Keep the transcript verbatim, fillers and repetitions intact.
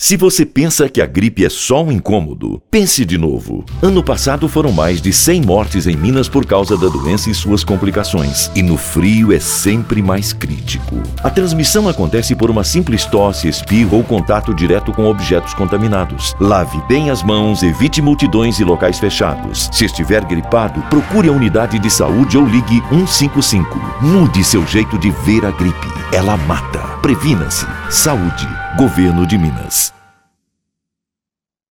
Se você pensa que a gripe é só um incômodo, pense de novo. Ano passado foram mais de cem mortes em Minas por causa da doença e suas complicações. E no frio é sempre mais crítico. A transmissão acontece por uma simples tosse, espirro ou contato direto com objetos contaminados. Lave bem as mãos, evite multidões e locais fechados. Se estiver gripado, procure a unidade de saúde ou ligue um cinco cinco. Mude seu jeito de ver a gripe. Ela mata. Previna-se. Saúde. Governo de Minas.